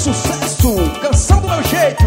sucesso, canção do meu jeito.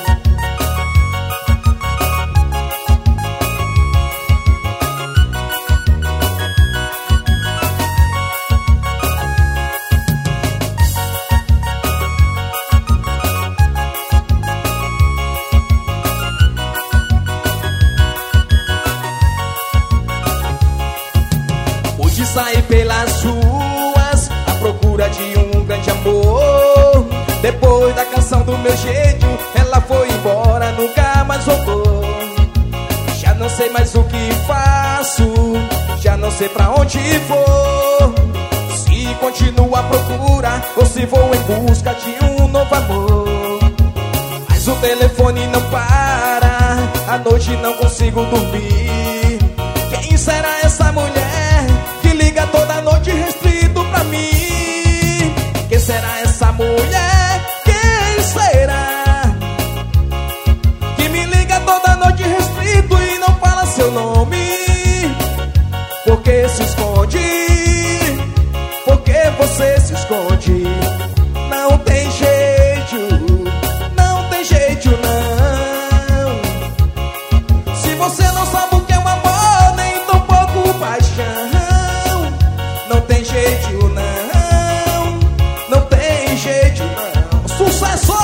Hoje saí pelas ruas à procura de um grande amor. Depois da canção do meu jeito, ela foi embora, nunca mais voltou. Já não sei mais o que faço, já não sei pra onde vou. Se continuo à procura ou se vou em busca de um novo amor. Mas o telefone não para, à noite não consigo dormir. Quem será essa mulher que liga toda noite restrito pra mim? Quem será essa mulher? Quem será que me liga toda noite restrito e não fala seu nome? Por que se esconde? Por que você se esconde? Não tem jeito, não tem jeito não. Se você não sabe o que é um amor, nem tão pouco paixão. Não tem jeito não, não tem jeito não. Sucesso!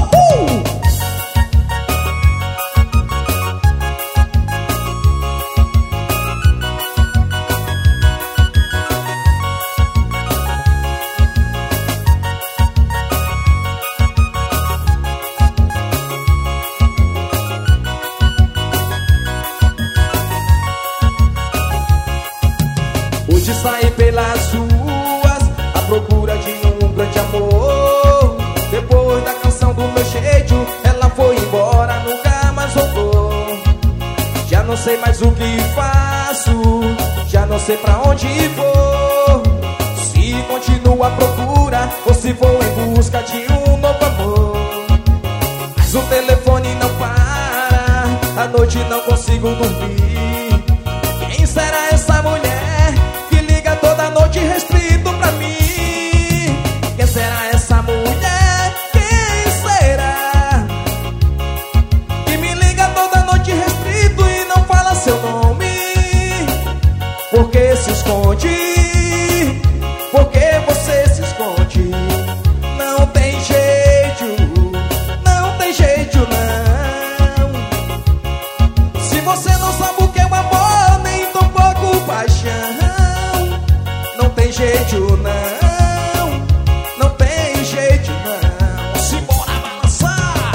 Hoje saí pelas ruas à procura de um grande amor. Depois da canção do meu jeito, ela foi embora, nunca mais voltou. Já não sei mais o que faço, já não sei pra onde vou. Se continuo à procura ou se vou em busca de um novo amor. Mas o telefone não para, à noite não consigo dormir. Quem será essa mulher que liga toda noite restrito pra mim? Quem será essa mulher? Quem será que me liga toda noite restrito e não fala seu nome? Por que se esconde? Por que você se esconde? Não tem jeito, não tem jeito não. Se você não sabe o que é um amor, nem tão pouco paixão. Não tem jeito não, não tem jeito não. Simbora balançar!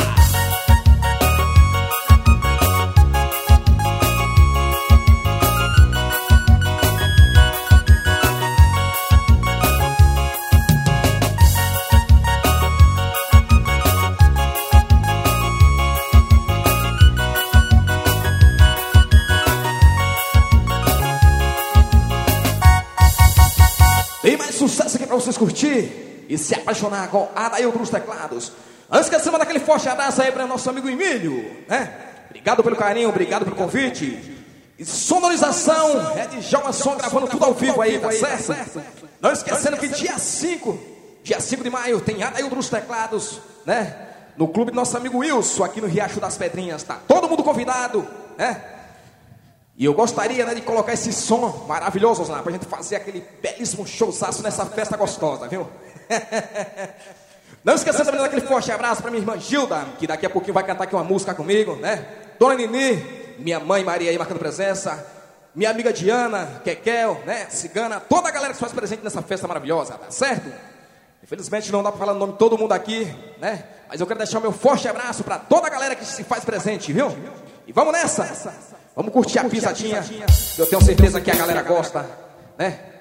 Tem mais sucesso aqui pra vocês curtir e se apaixonar com Adailton dos teclados. Antes que a semana daquele forte abraço aí para nosso amigo Emílio, né? Obrigado pelo carinho, obrigado pelo convite. E sonorização é de Djalma Som, gravando tudo ao vivo aí, tá certo? Não esquecendo que dia 5 de maio tem Adailton dos teclados, né? No clube do nosso amigo Wilson, aqui no Riacho das Pedrinhas. Tá todo mundo convidado, né? E eu gostaria, né, de colocar esse som maravilhoso lá, pra gente fazer aquele belíssimo showzaço nessa festa gostosa, viu? Não esquecendo também daquele forte abraço pra minha irmã Gilda, que daqui a pouquinho vai cantar aqui uma música comigo, né? Dona Nini, minha mãe Maria aí marcando presença, minha amiga Diana, Kekel, né? Cigana, toda a galera que se faz presente nessa festa maravilhosa, tá certo? Infelizmente não dá pra falar o nome de todo mundo aqui, né? Mas eu quero deixar o meu forte abraço pra toda a galera que se faz presente, viu? E vamos nessa! Vamos curtir a pisadinha, que eu tenho certeza que a galera gosta, né?